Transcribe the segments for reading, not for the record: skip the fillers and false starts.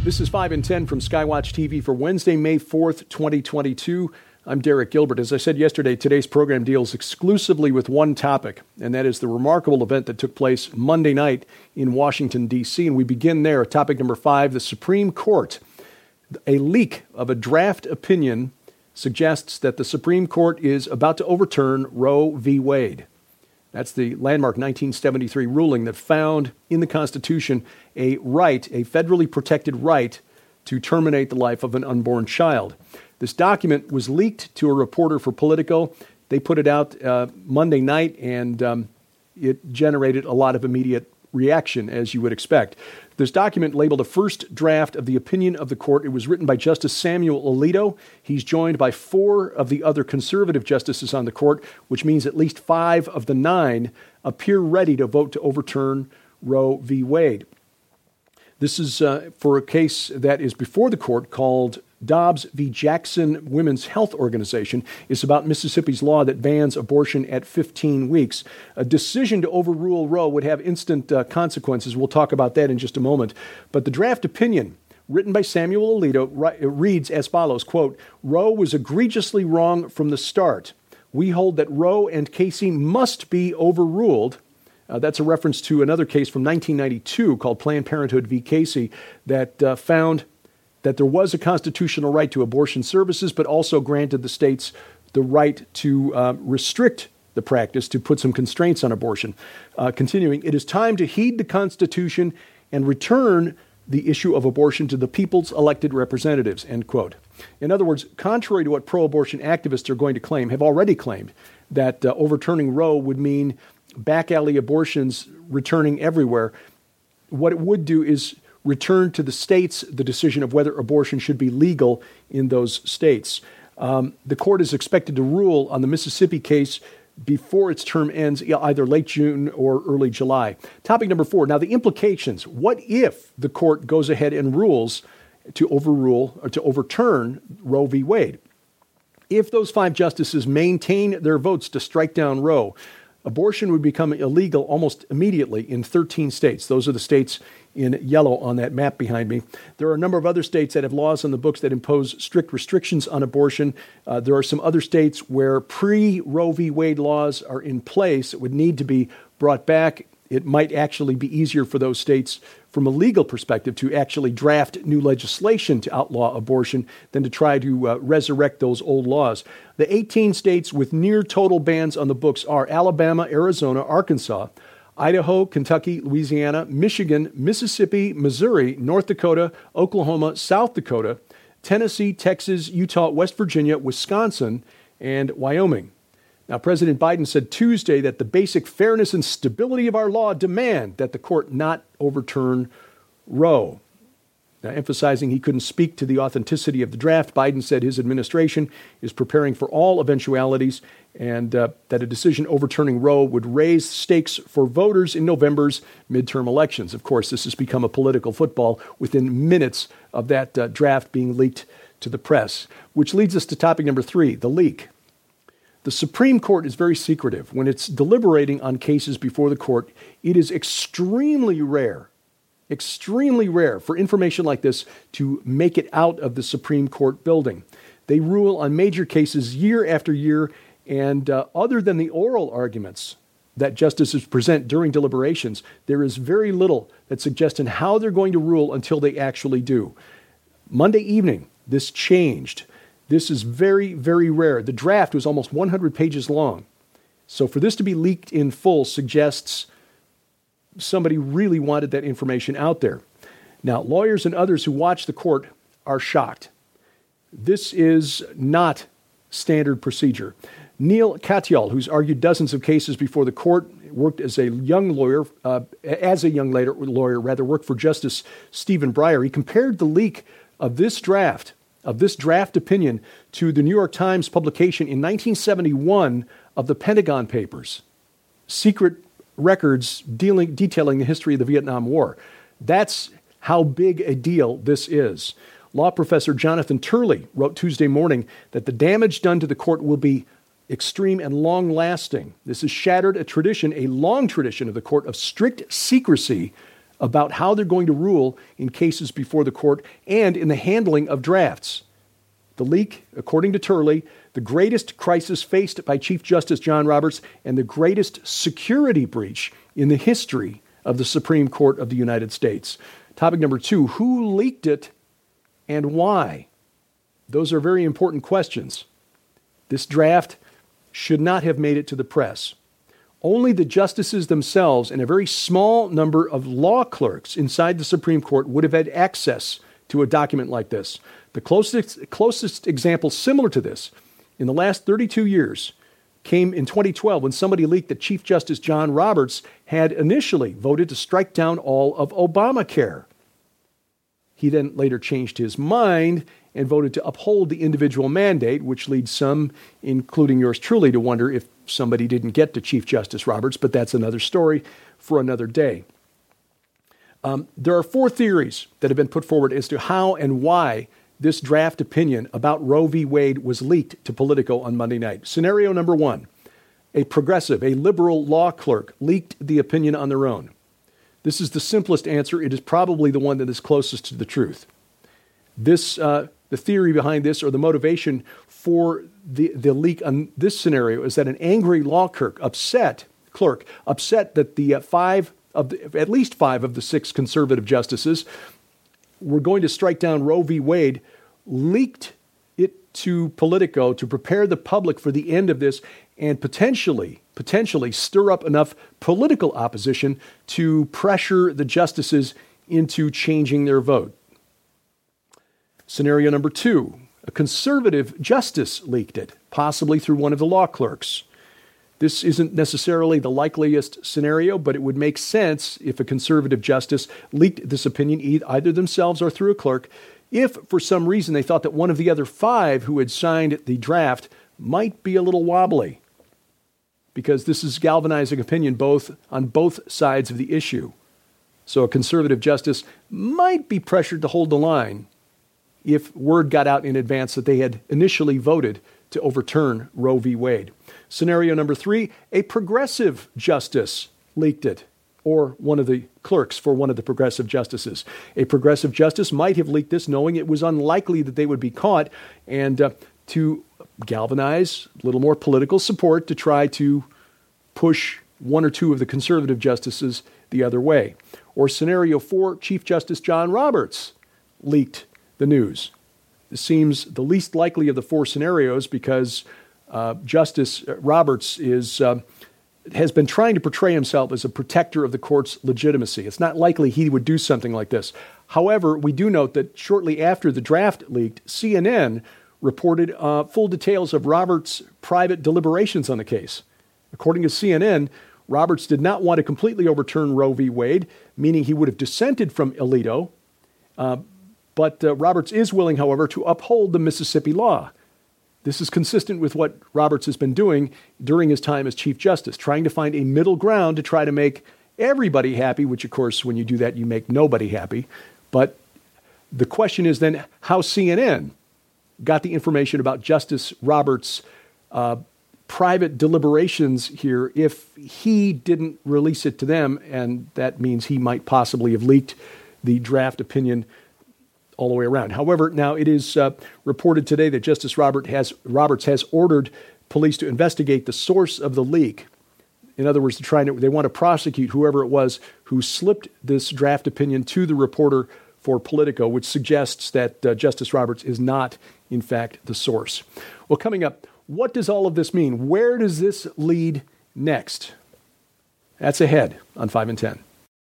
This is 5 and 10 from Skywatch TV for Wednesday, May 4th, 2022. I'm Derek Gilbert. As I said yesterday, today's program deals exclusively with one topic, and that is the remarkable event that took place Monday night in Washington, D.C. And we begin there. Topic number 5, the Supreme Court. A leak of a draft opinion suggests that the Supreme Court is about to overturn Roe v. Wade. That's the landmark 1973 ruling that found in the Constitution a right, a federally protected right, to terminate the life of an unborn child. This document was leaked to a reporter for Politico. They put it out Monday night, and it generated a lot of immediate reaction, as you would expect. This document, labeled a first draft of the opinion of the court, it was written by Justice Samuel Alito. He's joined by 4 of the other conservative justices on the court, which means at least 5 of the 9 appear ready to vote to overturn Roe v. Wade. This is for a case that is before the court called Dobbs v. Jackson Women's Health Organization. It's about Mississippi's law that bans abortion at 15 weeks. A decision to overrule Roe would have instant consequences. We'll talk about that in just a moment. But the draft opinion, written by Samuel Alito, reads as follows, quote, Roe was egregiously wrong from the start. We hold that Roe and Casey must be overruled. That's a reference to another case from 1992 called Planned Parenthood v. Casey that found that there was a constitutional right to abortion services, but also granted the states the right to restrict the practice, to put some constraints on abortion. Continuing, it is time to heed the Constitution and return the issue of abortion to the people's elected representatives, end quote. In other words, contrary to what pro-abortion activists are going to claim, have already claimed, that overturning Roe would mean back alley abortions returning everywhere, what it would do is return to the states the decision of whether abortion should be legal in those states. The court is expected to rule on the Mississippi case before its term ends, either late June or early July. Topic number 4. Now, the implications. What if the court goes ahead and rules to overrule or to overturn Roe v. Wade? If those 5 justices maintain their votes to strike down Roe, abortion would become illegal almost immediately in 13 states. Those are the states in yellow on that map behind me. There are a number of other states that have laws on the books that impose strict restrictions on abortion. There are some other states where pre-Roe v. Wade laws are in place that would need to be brought back. It might actually be easier for those states from a legal perspective to actually draft new legislation to outlaw abortion than to try to resurrect those old laws. The 18 states with near total bans on the books are Alabama, Arizona, Arkansas, Idaho, Kentucky, Louisiana, Michigan, Mississippi, Missouri, North Dakota, Oklahoma, South Dakota, Tennessee, Texas, Utah, West Virginia, Wisconsin, and Wyoming. Now, President Biden said Tuesday that the basic fairness and stability of our law demand that the court not overturn Roe. Now, emphasizing he couldn't speak to the authenticity of the draft, Biden said his administration is preparing for all eventualities and that a decision overturning Roe would raise stakes for voters in November's midterm elections. Of course, this has become a political football within minutes of that draft being leaked to the press, which leads us to topic number 3, the leak. The Supreme Court is very secretive. When it's deliberating on cases before the court, it is extremely rare for information like this to make it out of the Supreme Court building. They rule on major cases year after year, and other than the oral arguments that justices present during deliberations, there is very little that suggests how they're going to rule until they actually do. Monday evening, this changed. This is very, very rare. The draft was almost 100 pages long. So for this to be leaked in full suggests somebody really wanted that information out there. Now, lawyers and others who watch the court are shocked. This is not standard procedure. Neil Katyal, who's argued dozens of cases before the court, worked as a young lawyer, worked for Justice Stephen Breyer. He compared the leak of this draft opinion to the New York Times publication in 1971 of the Pentagon Papers, secret records detailing the history of the Vietnam War. That's how big a deal this is. Law professor Jonathan Turley wrote Tuesday morning that the damage done to the court will be extreme and long-lasting. This has shattered a long tradition of the court of strict secrecy about how they're going to rule in cases before the court and in the handling of drafts. The leak, according to Turley, the greatest crisis faced by Chief Justice John Roberts and the greatest security breach in the history of the Supreme Court of the United States. Topic number 2, who leaked it and why? Those are very important questions. This draft should not have made it to the press. Only the justices themselves and a very small number of law clerks inside the Supreme Court would have had access to a document like this. The closest example similar to this in the last 32 years came in 2012 when somebody leaked that Chief Justice John Roberts had initially voted to strike down all of Obamacare. He then later changed his mind and voted to uphold the individual mandate, which leads some, including yours truly, to wonder if somebody didn't get to Chief Justice Roberts, but that's another story for another day. There are 4 theories that have been put forward as to how and why this draft opinion about Roe v. Wade was leaked to Politico on Monday night. Scenario number 1, a progressive, a liberal law clerk leaked the opinion on their own. This is the simplest answer. It is probably the one that is closest to the truth. The theory behind this, or the motivation for the leak on this scenario, is that an angry law clerk upset that at least 5 of the 6 conservative justices were going to strike down Roe v. Wade, leaked it to Politico to prepare the public for the end of this and potentially stir up enough political opposition to pressure the justices into changing their vote. Scenario number 2, a conservative justice leaked it, possibly through one of the law clerks. This isn't necessarily the likeliest scenario, but it would make sense if a conservative justice leaked this opinion either themselves or through a clerk, if for some reason they thought that one of the other 5 who had signed the draft might be a little wobbly, because this is galvanizing opinion on both sides of the issue. So a conservative justice might be pressured to hold the line if word got out in advance that they had initially voted to overturn Roe v. Wade. Scenario number 3, a progressive justice leaked it, or one of the clerks for one of the progressive justices. A progressive justice might have leaked this knowing it was unlikely that they would be caught, and to galvanize a little more political support to try to push 1 or 2 of the conservative justices the other way. Or scenario 4, Chief Justice John Roberts leaked the news. This seems the least likely of the 4 scenarios because Justice Roberts has been trying to portray himself as a protector of the court's legitimacy. It's not likely he would do something like this. However, we do note that shortly after the draft leaked, CNN reported full details of Roberts' private deliberations on the case. According to CNN, Roberts did not want to completely overturn Roe v. Wade, meaning he would have dissented from Alito, but Roberts is willing, however, to uphold the Mississippi law. This is consistent with what Roberts has been doing during his time as Chief Justice, trying to find a middle ground to try to make everybody happy, which, of course, when you do that, you make nobody happy. But the question is then how CNN got the information about Justice Roberts' private deliberations here if he didn't release it to them, and that means he might possibly have leaked the draft opinion all the way around. However, now it is reported today that Justice Roberts has ordered police to investigate the source of the leak. In other words, they want to prosecute whoever it was who slipped this draft opinion to the reporter for Politico, which suggests that Justice Roberts is not, in fact, the source. Well, coming up, what does all of this mean? Where does this lead next? That's ahead on 5 and 10.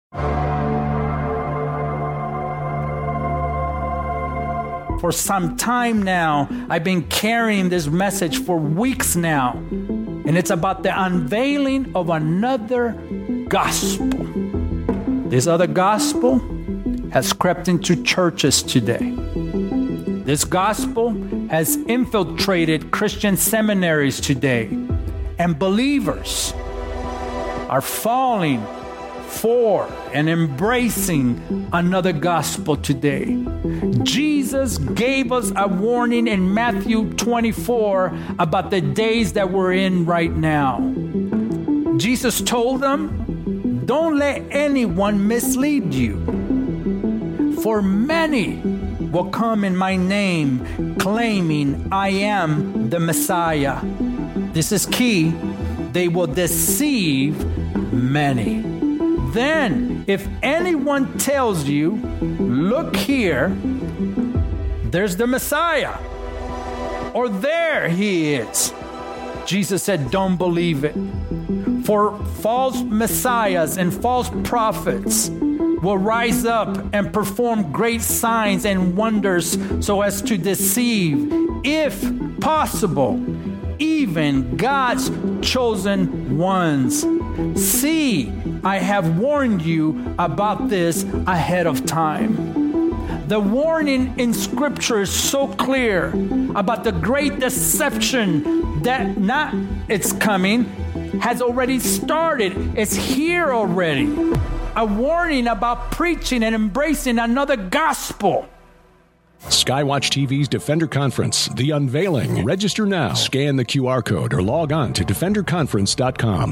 For some time now, I've been carrying this message for weeks now, and it's about the unveiling of another gospel. This other gospel has crept into churches today. This gospel has infiltrated Christian seminaries today, and believers are falling for and embracing another gospel today. Jesus gave us a warning in Matthew 24 about the days that we're in right now. Jesus told them, Don't let anyone mislead you. For many will come in my name, claiming I am the Messiah. This is key. They will deceive many. Then, if anyone tells you, look here, there's the Messiah, or there he is, Jesus said, don't believe it. For false messiahs and false prophets will rise up and perform great signs and wonders so as to deceive, if possible, even God's chosen ones. See, I have warned you about this ahead of time. The warning in Scripture is so clear about the great deception that not it's coming, has already started. It's here already. A warning about preaching and embracing another gospel. Skywatch TV's Defender Conference, The Unveiling. Register now. Scan the QR code or log on to defenderconference.com.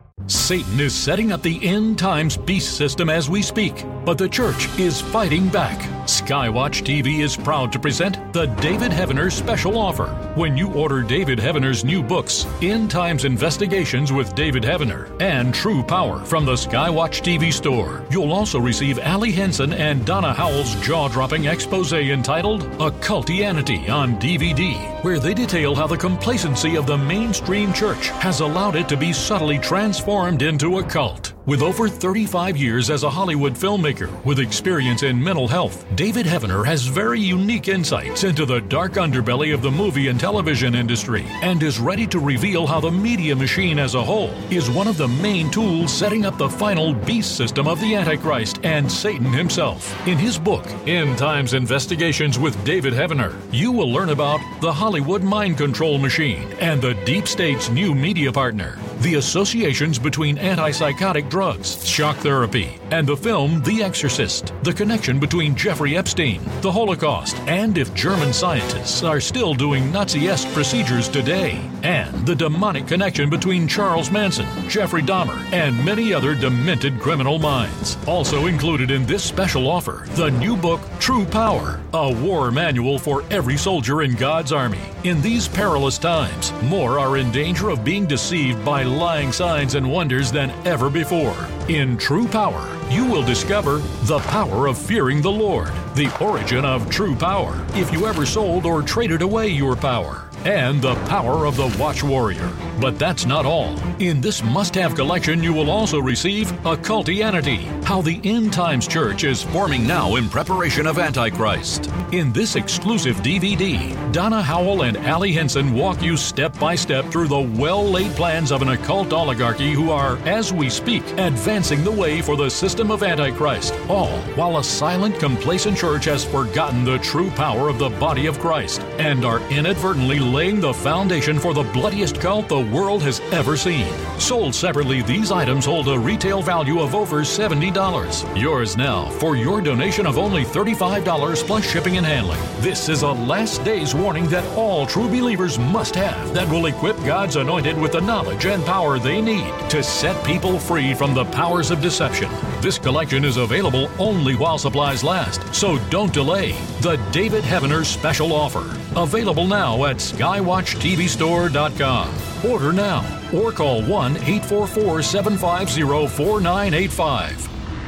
Satan is setting up the end times beast system as we speak, but the church is fighting back. Skywatch TV is proud to present the David Heavener special offer. When you order David Heavener's new books, End Times Investigations with David Heavener and True Power from the Skywatch TV store, you'll also receive Ali Henson and Donna Howell's jaw-dropping expose entitled Occultianity on DVD, where they detail how the complacency of the mainstream church has allowed it to be subtly transformed into a cult. With over 35 years as a Hollywood filmmaker with experience in mental health, David Heavener has very unique insights into the dark underbelly of the movie and television industry and is ready to reveal how the media machine as a whole is one of the main tools setting up the final beast system of the Antichrist and Satan himself. In his book, End Times Investigations with David Heavener, you will learn about the Hollywood mind control machine and the deep state's new media partner, the associations between antipsychotic drugs, shock therapy, and the film The Exorcist, the connection between Jeffrey Epstein, the Holocaust, and if German scientists are still doing Nazi-esque procedures today, and the demonic connection between Charles Manson, Jeffrey Dahmer, and many other demented criminal minds. Also included in this special offer, the new book, True Power, a war manual for every soldier in God's army. In these perilous times, more are in danger of being deceived by lying signs and wonders than ever before. In True Power, you will discover the power of fearing the Lord, the origin of true power, if you ever sold or traded away your power, and the power of the Watch Warrior. But that's not all. In this must-have collection, you will also receive Occultianity, how the End Times Church is forming now in preparation of Antichrist. In this exclusive DVD, Donna Howell and Ali Henson walk you step by step through the well-laid plans of an occult oligarchy who are, as we speak, advancing the way for the system of Antichrist, all while a silent, complacent church has forgotten the true power of the body of Christ and are inadvertently laying the foundation for the bloodiest cult the world has ever seen. Sold separately, these items hold a retail value of over $70. Yours now for your donation of only $35 plus shipping and handling. This is a last day's warning that all true believers must have that will equip God's anointed with the knowledge and power they need to set people free from the powers of deception. This collection is available only while supplies last, so don't delay. The David Heavener special offer. Available now at skywatchtvstore.com. Order now or call 1-844-750-4985.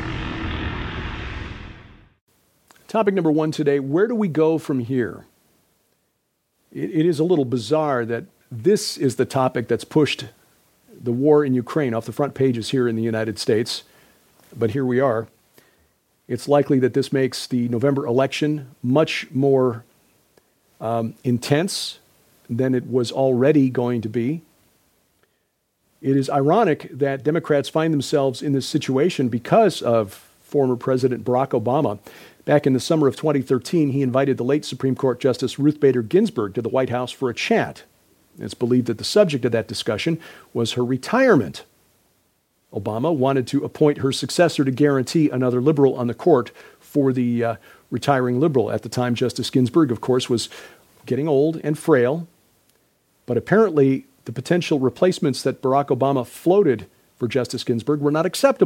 Topic number one today, where do we go from here? It is a little bizarre that this is the topic that's pushed the war in Ukraine off the front pages here in the United States, but here we are. It's likely that this makes the November election much more intense than it was already going to be. It is ironic that Democrats find themselves in this situation because of former President Barack Obama. Back in the summer of 2013, he invited the late Supreme Court Justice Ruth Bader Ginsburg to the White House for a chat. It's believed that the subject of that discussion was her retirement. Obama wanted to appoint her successor to guarantee another liberal on the court for the retiring liberal. At the time, Justice Ginsburg, of course, was getting old and frail. But apparently, the potential replacements that Barack Obama floated for Justice Ginsburg were not acceptable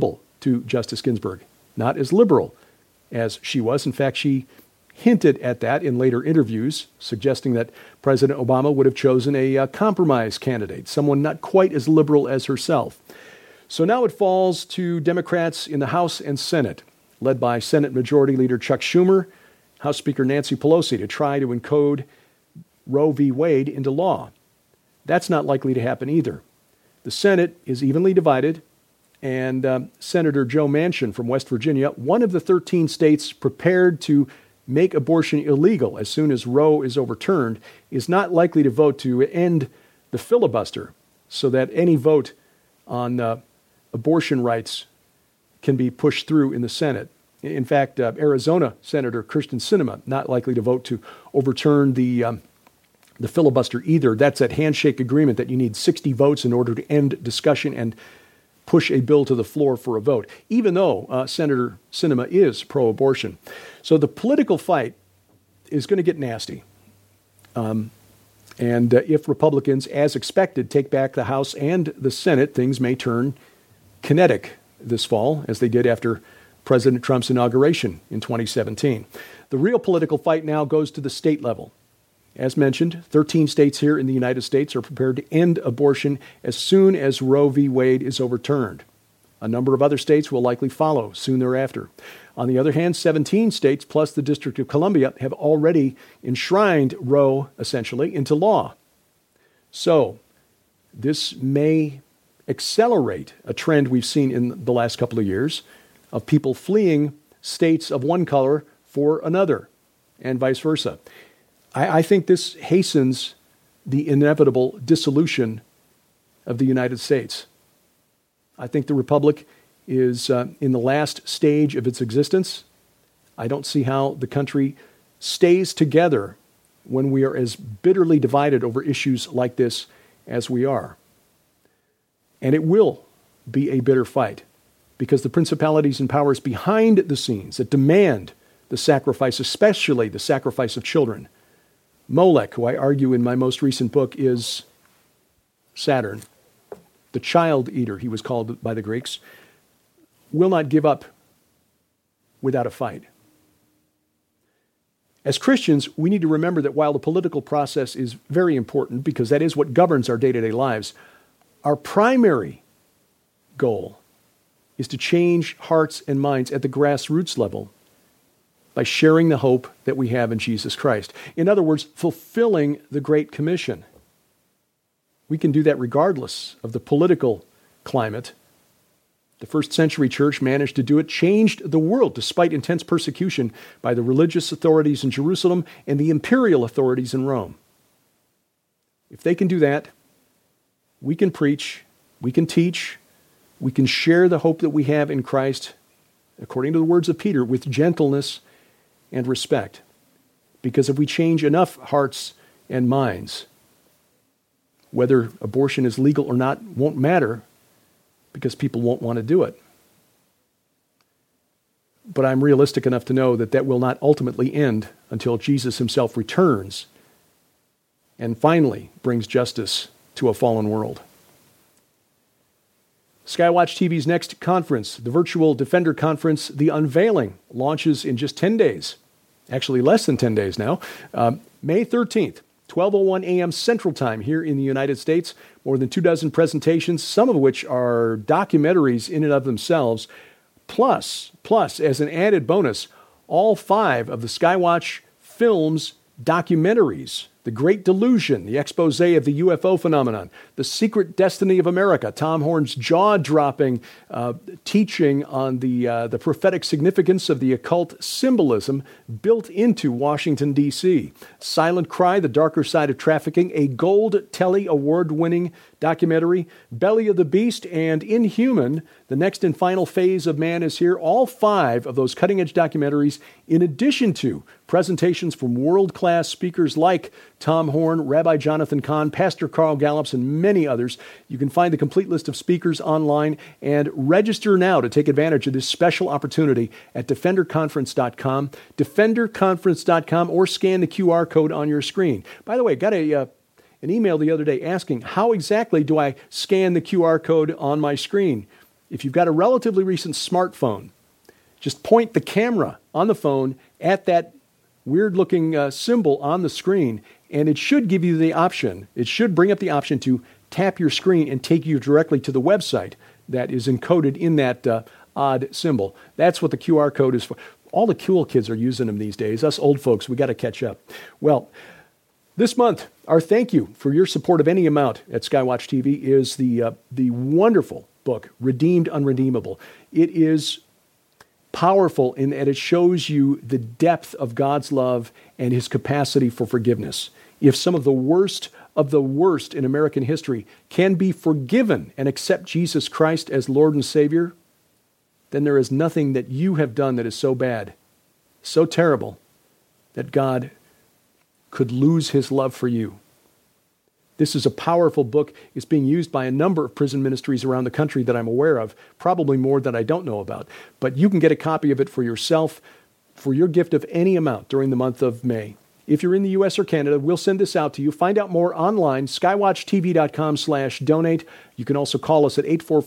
to Justice Ginsburg, not as liberal as she was. In fact, she hinted at that in later interviews, suggesting that President Obama would have chosen a compromise candidate, someone not quite as liberal as herself. So now it falls to Democrats in the House and Senate, led by Senate Majority Leader Chuck Schumer, House Speaker Nancy Pelosi, to try to encode Roe v. Wade into law. That's not likely to happen either. The Senate is evenly divided, and Senator Joe Manchin from West Virginia, one of the 13 states prepared to make abortion illegal as soon as Roe is overturned, is not likely to vote to end the filibuster so that any vote on abortion rights can be pushed through in the Senate. In fact, Arizona Senator Kyrsten Sinema not likely to vote to overturn the filibuster either. That's that handshake agreement that you need 60 votes in order to end discussion and push a bill to the floor for a vote, even though Senator Sinema is pro-abortion. So the political fight is going to get nasty. And if Republicans, as expected, take back the House and the Senate, things may turn kinetic this fall, as they did after President Trump's inauguration in 2017. The real political fight now goes to the state level. As mentioned, 13 states here in the United States are prepared to end abortion as soon as Roe v. Wade is overturned. A number of other states will likely follow soon thereafter. On the other hand, 17 states plus the District of Columbia have already enshrined Roe, essentially, into law. So this may accelerate a trend we've seen in the last couple of years of people fleeing states of one color for another, and vice versa. I think this hastens the inevitable dissolution of the United States. I think the Republic is in the last stage of its existence. I don't see how the country stays together when we are as bitterly divided over issues like this as we are. And it will be a bitter fight, because the principalities and powers behind the scenes that demand the sacrifice, especially the sacrifice of children, Molech, who I argue in my most recent book is Saturn, the child eater, he was called by the Greeks, will not give up without a fight. As Christians, we need to remember that while the political process is very important, because that is what governs our day-to-day lives, our primary goal is to change hearts and minds at the grassroots level by sharing the hope that we have in Jesus Christ. In other words, fulfilling the Great Commission. We can do that regardless of the political climate. The first century church managed to do it, changed the world despite intense persecution by the religious authorities in Jerusalem and the imperial authorities in Rome. If they can do that, we can preach, we can teach, we can share the hope that we have in Christ, according to the words of Peter, with gentleness and respect. Because if we change enough hearts and minds, whether abortion is legal or not won't matter, because people won't want to do it. But I'm realistic enough to know that that will not ultimately end until Jesus himself returns and finally brings justice to a fallen world. Skywatch TV's next conference, the virtual Defender Conference, The Unveiling, launches in just 10 days. Actually, less than 10 days now. May 13th, 12:01 a.m. Central Time here in the United States. More than 24 presentations, some of which are documentaries in and of themselves. Plus, as an added bonus, all 5 of the Skywatch Films documentaries. The Great Delusion, the expose of the UFO phenomenon, The Secret Destiny of America, Tom Horn's jaw-dropping teaching on the prophetic significance of the occult symbolism built into Washington, D.C., Silent Cry, The Darker Side of Trafficking, a Gold Telly Award-winning documentary, Belly of the Beast, and Inhuman, The Next and Final Phase of Man is Here. All 5 of those cutting-edge documentaries, in addition to presentations from world-class speakers like Tom Horn, Rabbi Jonathan Cahn, Pastor Carl Gallups, and many others. You can find the complete list of speakers online and register now to take advantage of this special opportunity at DefenderConference.com, DefenderConference.com, or scan the QR code on your screen. By the way, got an email the other day asking, how exactly do I scan the QR code on my screen? if you've got a relatively recent smartphone, just point the camera on the phone at that weird-looking symbol on the screen, and it should give you the option. It should bring up the option to tap your screen and take you directly to the website that is encoded in that odd symbol. That's what the QR code is for. All the cool kids are using them these days. Us old folks, we got to catch up. Well, this month, our thank you for your support of any amount at Skywatch TV is the wonderful book, Redeemed Unredeemable. It is powerful in that it shows you the depth of God's love and his capacity for forgiveness. If some of the worst in American history can be forgiven and accept Jesus Christ as Lord and Savior, then there is nothing that you have done that is so bad, so terrible, that God could lose his love for you. This is a powerful book. It's being used by a number of prison ministries around the country that I'm aware of, probably more that I don't know about. But you can get a copy of it for yourself for your gift of any amount during the month of May. If you're in the U.S. or Canada, we'll send this out to you. Find out more online, skywatchtv.com/donate. You can also call us at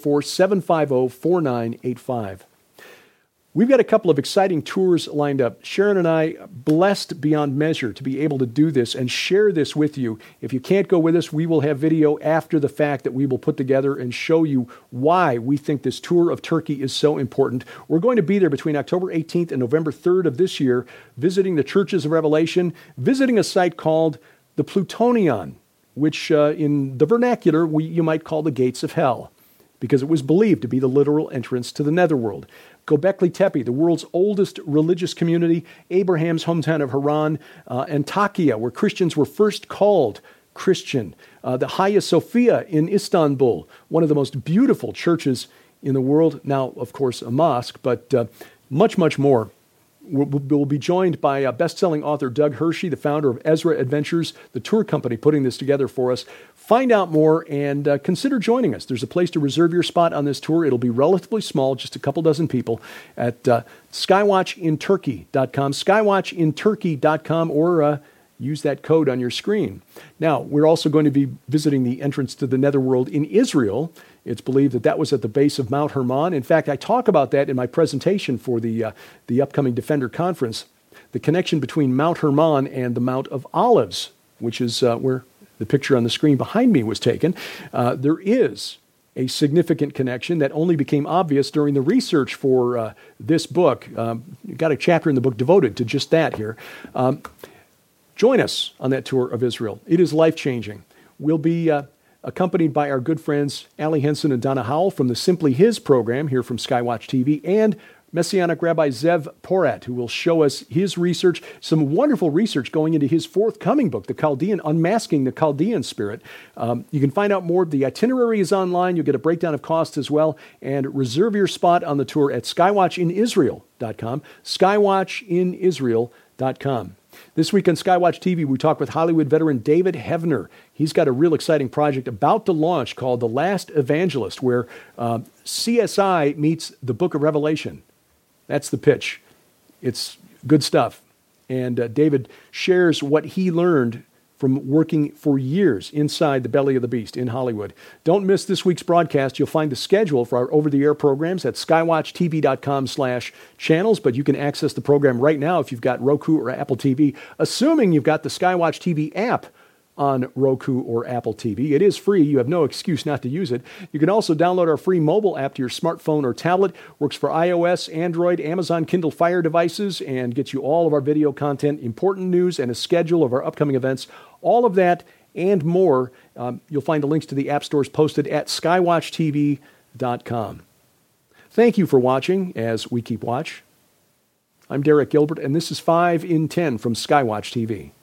844-750-4985. We've got a couple of exciting tours lined up. Sharon and I, blessed beyond measure to be able to do this and share this with you. If you can't go with us, we will have video after the fact that we will put together and show you why we think this tour of Turkey is so important. We're going to be there between October 18th and November 3rd of this year, visiting the churches of Revelation, visiting a site called the Plutonion, which in the vernacular you might call the gates of hell, because it was believed to be the literal entrance to the netherworld. Göbekli Tepe, the world's oldest religious community, Abraham's hometown of Haran, Antakya, where Christians were first called Christian, the Hagia Sophia in Istanbul, one of the most beautiful churches in the world, now, of course, a mosque, but much, much more. We'll be joined by best-selling author Doug Hershey, the founder of Ezra Adventures, the tour company putting this together for us. Find out more and consider joining us. There's a place to reserve your spot on this tour. It'll be relatively small, just a couple dozen people, at skywatchinturkey.com, skywatchinturkey.com, or use that code on your screen. Now, we're also going to be visiting the entrance to the netherworld in Israel. It's believed that was at the base of Mount Hermon. In fact, I talk about that in my presentation for the upcoming Defender Conference, the connection between Mount Hermon and the Mount of Olives, which is where the picture on the screen behind me was taken. There is a significant connection that only became obvious during the research for this book. You've got a chapter in the book devoted to just that here. Join us on that tour of Israel. It is life-changing. We'll be accompanied by our good friends Allie Henson and Donna Howell from the Simply His program here from Skywatch TV, and Messianic Rabbi Zev Porat, who will show us his research, some wonderful research going into his forthcoming book, The Chaldean, Unmasking the Chaldean Spirit. You can find out more. The itinerary is online. You'll get a breakdown of costs as well, and reserve your spot on the tour at skywatchinisrael.com, skywatchinisrael.com. This week on Skywatch TV, we talk with Hollywood veteran David Heavener. He's got a real exciting project about to launch called The Last Evangelist, where CSI meets the Book of Revelation. That's the pitch. It's good stuff. And David shares what he learned from working for years inside the belly of the beast in Hollywood. Don't miss this week's broadcast. You'll find the schedule for our over-the-air programs at skywatchtv.com/channels, but you can access the program right now if you've got Roku or Apple TV, assuming you've got the Skywatch TV app on Roku or Apple TV. It is free. You have no excuse not to use it. You can also download our free mobile app to your smartphone or tablet. Works for iOS, Android, Amazon Kindle Fire devices, and gets you all of our video content, important news, and a schedule of our upcoming events. All of that and more. You'll find the links to the app stores posted at skywatchtv.com. Thank you for watching as we keep watch. I'm Derek Gilbert, and this is 5 in 10 from Skywatch TV.